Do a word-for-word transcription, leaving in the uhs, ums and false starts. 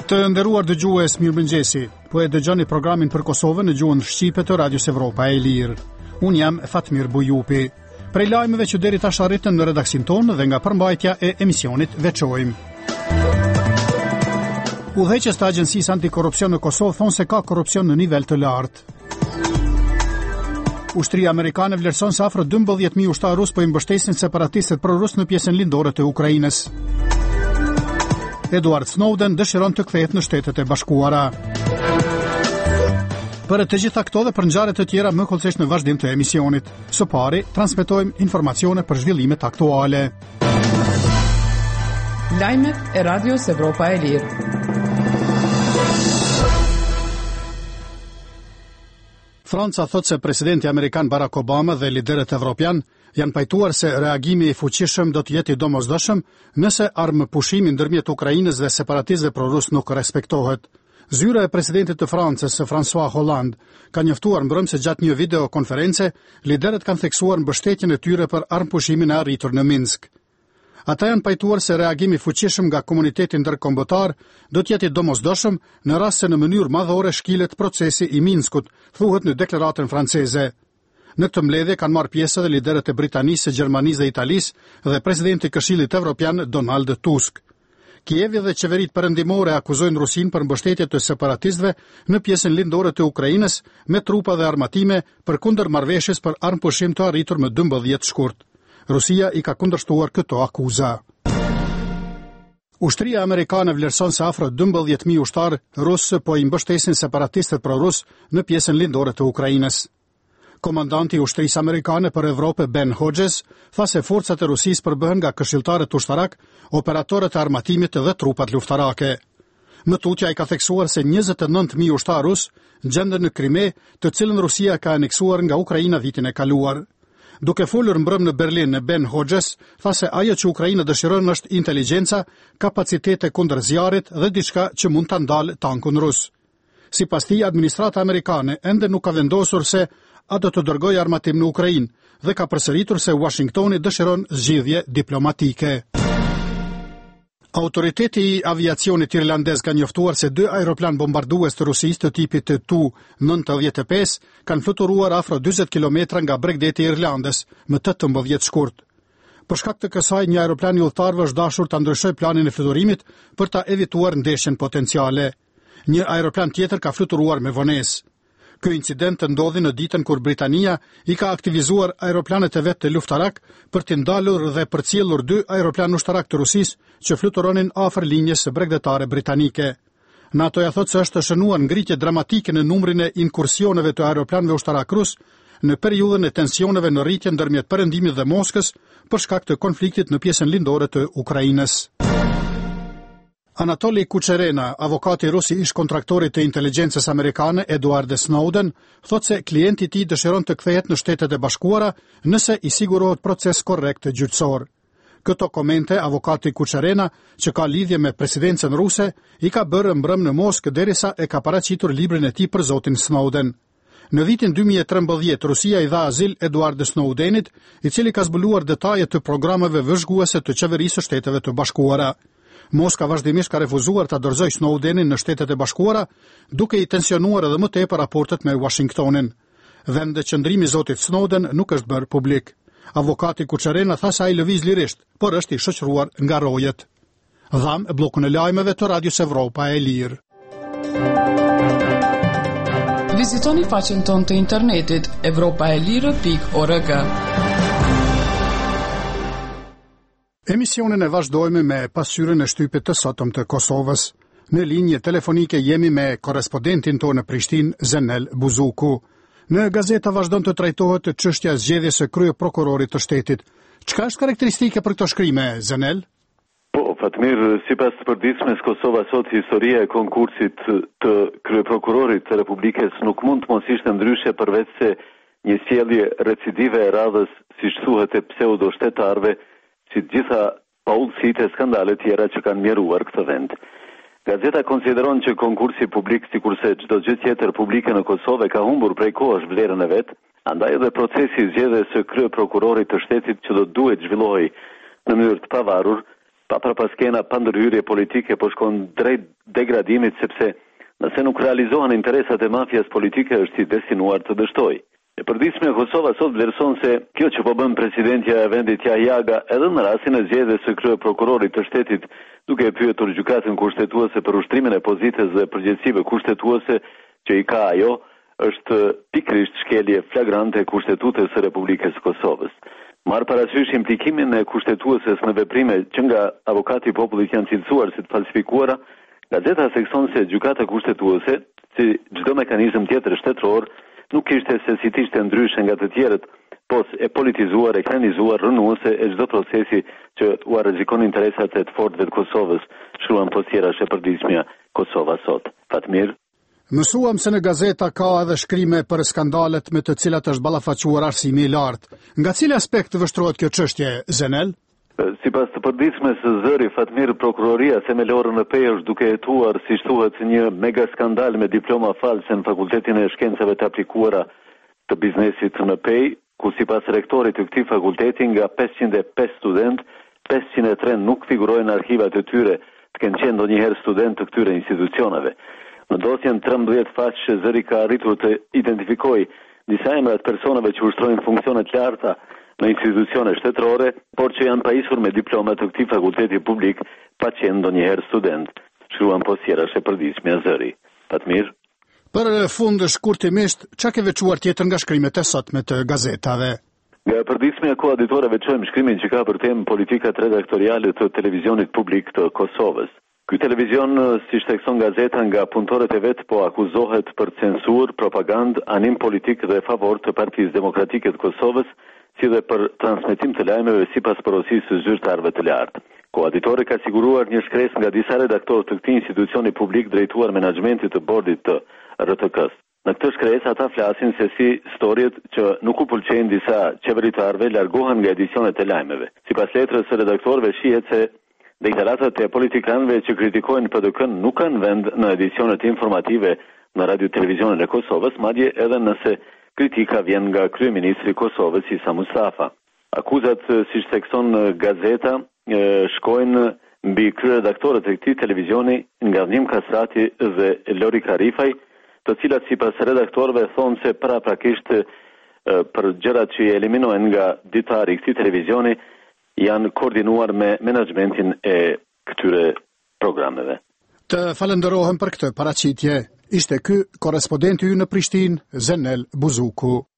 Të nderuar dëgjues, mirëmëngjesi. Po e dëgjoni programin për Kosovën në gjuhën shqipe të Radios Evropa e Lirë. Unë jam Fatmir Bujupi. Prej lajmeve që deri tash arritën në redaksin tonë dhe nga përmbajtja e emisionit veçojmë. Udhëheqës të Agjencisë Antikorrupsion në Kosovë thonë se ka korrupsion në nivel të lartë. Ushtria amerikane vlerëson se afro dymbëdhjetë mijë ushtarë rus po i mbështesin separatistët prorus në pjesën lindore të Ukrainës. Edward Snowden dëshiron të kthehet në Shtetet e Bashkuara. Për të gjitha këto dhe për ngjarje të tjera më kollësisht në vazhdim të emisionit. Së pari, transmetojmë informacione për zhvillimet aktuale. Lajmet e Radios Evropa e Lirë. Franca thot se presidenti amerikan Barack Obama dhe liderët evropian janë pajtuar se reagimi i fuqishëm do të jetë i domosdoshëm nëse armëpushimi ndërmjet Ukrainës dhe separatistëve prorus nuk respektohet. Zyra e presidentit të Francës, François Hollande, ka njoftuar mbrëmse gjatë një videokonference, liderët kanë theksuar mbështetjen e tyre për armëpushimin e arritur në Minsk. Ata janë pajtuar se reagimi fuqishëm nga komuniteti ndërkombëtar do të jetë i domosdoshëm në rast se në mënyrë madhore shkilet procesi i Minskut, thuhet në deklaratën franceze. Në këtë mbledhje kanë marrë pjesë edhe liderët e Britanisë, Gjermanisë dhe Italisë dhe presidenti i Këshillit Evropian Donald Tusk. Kievi dhe qeveritë perëndimore akuzojnë Rusinë për mbështetje të separatistëve në pjesën lindore të Ukrainës me trupa dhe armatime përkundër marrëveshjes për armëpushim të arritur më dymbëdhjetë shkurt. Rusia i ka kundërshtuar këto akuza. Ushtria amerikane vlerëson se afro dymbëdhjetë mijë ushtarë rusë po i mbështesin separatistët prorus në pjesën lindore të Ukrainës. Komandanti i ushtrisë amerikane për Evropë Ben Hodges tha se forcat e Rusisë përbëhen nga këshilltarët ushtarak, operatorët e armatimit dhe trupat luftarake. Më tutja i ka theksuar se njëzet e nëntë mijë ushtarë rusë gjenden në Krime, të cilën Rusia ka aneksuar nga Ukraina vitin e kaluar. Duke folur mbrëm në Berlin në Ben Hodges, tha se ajo që Ukraina dëshiron është inteligjenca, kapacitete kundër zjarrit dhe diçka që mund ta ndalë tankun rus. Sipas tij, administrata amerikane ende nuk ka vendosur se a do të dërgojë armatim në Ukrainë dhe ka përsëritur se Washingtoni dëshiron zgjidhje diplomatike. Autoriteti i aviacionit irlandez ka njoftuar se dy aeroplan bombardues të Rusisë të tipit Tu nëntëdhjetë e pesë kanë fluturuar afro dyzet kilometra nga Bregdeti i Irlandës më tetëmbëdhjetë shkurt. Për shkak të kësaj, një aeroplan i udhëtarëve është dashur ta ndryshojë planin e fluturimit për ta evituar ndeshjen potenciale. Një aeroplan tjetër ka fluturuar me vonesë. Ky incident ndodhi në ditën kur Britania i ka aktivizuar aeroplanet e vet të luftarak për të ndalur dhe përcjellur dy aeroplan ushtarak të Rusisë që fluturonin afër linjës së bregdetare britanike. NATO ja thotë se është shënuar ngritje dramatike në numrin e inkursioneve të aeroplanëve ushtarak rus në periudhën e tensioneve në rritje ndërmjet Perëndimit dhe Moskës për shkak të konfliktit në pjesën lindore të Ukrainës. Anatoli Kucherena, avokati rus i ish kontraktorit të inteligjencës amerikane Edward Snowden, thotë se klienti i tij dëshiron të kthehet në Shtetet e Bashkuara nëse i sigurohet proces korrekt gjyqësor. Këto komente avokati Kucherena, që ka lidhje me presidencën ruse, i ka bërë mbrëm në Moskë derisa e ka paraqitur librin e tij për zotin Snowden. Në vitin dy mijë e trembëdhjetë, Rusia i dha azil Edward Snowdenit, i cili ka zbuluar detaje të programeve vëzhguese të qeverisë së Shteteve të Bashkuara. Moska vazhdimisht ka refuzuar ta dorëzojë Snowdenin në Shtetet e Bashkuara, duke i tensionuar edhe më tepër raportet me Washingtonin. Vendi qëndrimi i zotit Snowden nuk është bërë publik. Avokati Kucherena tha se ai lëviz lirisht, por është i shoqëruar nga rojet. Dham e bllokun e lajmeve të Radios Evropa e Lirë. Vizitoni faqen tonë të internetit evropaelire pikë org. Emisionin e vazhdojmë me pasqyrën e shtypit të sotëm të Kosovës. Në linje telefonike jemi me korrespondentin tonë në Prishtinë, Zenel Buzuku. Në gazeta vazhdon të trajtohet çështja e zgjedhjes së kryeprokurorit të shtetit. Çka është karakteristike për këto shkrime, Zenel? Po, Fatmir, sipas të përditshmes, Kosova sot historia e konkursit të kryeprokurorit të Republikës nuk mund të mos ishte ndryshe përveç se një sjellje recidive e radhës, siç thuhet, e pseudo-shtetarëve, si të gjitha paullësitë e skandalet tjera që kanë mjeruar këtë vend. Gazeta konsideron që konkursi publik, sikurse çdo gjë tjetër publike në Kosovë, ka humbur prej kohësh vlerën e vet, andaj edhe procesi i zgjedhjes së kryeprokurorit të shtetit që do duhet zhvillohej në mënyrë të pavarur, pa prapaskena pandërhyrje politike po shkon drejt degradimit sepse nëse nuk realizohen interesat e mafjas politike është si destinuar të dështoj. E përditshme e Kosova sot vlerëson se kjo që po bën presidentja e vendit Jajaga edhe në rastin e zgjedhjes së krye prokurorit të shtetit duke e pyetur gjykatën kushtetuese për ushtrimin e pozitës dhe përgjegjësive kushtetuese që i ka ajo, është pikërisht shkelje flagrante e kushtetutës së Republikës së Kosovës. Marr parasysh implikimin e kushtetueses në veprime që nga avokati i popullit janë cilësuar si të falsifikuara, gazeta thekson se gjykata kushtetuese, si çdo mekanizëm tjetër shtetëror, nuk kishte se si të ishte ndryshe nga të tjerët, pos e politizuar, e krenizuar, rënuese e çdo procesi që u rrezikon interesat e të fortëve të Kosovës, shkruan postiera e përditshmja Kosova sot. Fatmir. Mësuam se në gazeta ka edhe shkrime për skandalet me të cilat është ballafaquar arsimi i lartë. Nga cili aspekt vështrohet kjo çështje, Zenel? Sipas të përditshmes së zëri, Fatmir, prokuroria themelore në Pej është duke hetuar, si thuhet, një mega skandal me diploma false në Fakultetin e Shkencave të Aplikuara të Biznesit në Pej, ku sipas rektorit të këtij fakulteti nga pesëqind e pesë student, pesëqind e tre nuk figurojnë në arkivat e tyre të kenë qenë ndonjëherë student të këtyre institucioneve. Në dosjen trembëdhjetë faqe zëri ka arritur të identifikojë disa emra të personave që ushtrojnë funksione të larta në institucione shtetërore, por që janë pajisur me diploma të këtij fakulteti publik pa qenë ndonjëherë student, shkruan postiera e përditshme zëri. Fatmir. Për fund shkurtimisht, çka ke veçuar tjetër nga shkrimet e sotme të gazetave? Nga përditshmja koaditore veçojmë shkrimin që ka për temë politikat redaktoriale të televizionit publik të Kosovës. Ky televizion, si thekson gazeta, nga punëtorët e vet po akuzohet për censur, propagandë, anim politik dhe favor të Partisë Demokratike të Kosovës, si dhe për transmetim të lajmeve sipas porosisë së zyrtarëve të lartë. Koaditori ka siguruar një shkresë nga disa redaktorë të këtij institucioni publik drejtuar menaxhmentit të bordit të R T K-s. Në këtë shkresë ata flasin se si storjet që nuk u pëlqejnë disa qeveritarëve largohen nga edicionet e lajmeve. Sipas letrës së redaktorëve shihet se deklaratat e politikanëve që kritikojnë P D K-n nuk kanë vend në edicionet informative në radio televizionin e Kosovës, madje edhe nëse kritika vjen nga kryeministri i Kosovës Isa Mustafa. Akuzat, siç thekson gazeta, shkojnë mbi kryeredaktorët e këtij televizioni nga Nim Kasrati dhe Lori Karifaj, të cilat sipas redaktorëve thonë se paraprakisht për gjërat që i eliminohen nga ditari i këtij televizioni janë koordinuar me menaxhmentin e këtyre programeve. Të falenderohem për këtë paraqitje. Ishte ky korrespondenti ynë në Prishtinë, Zenel Buzuku.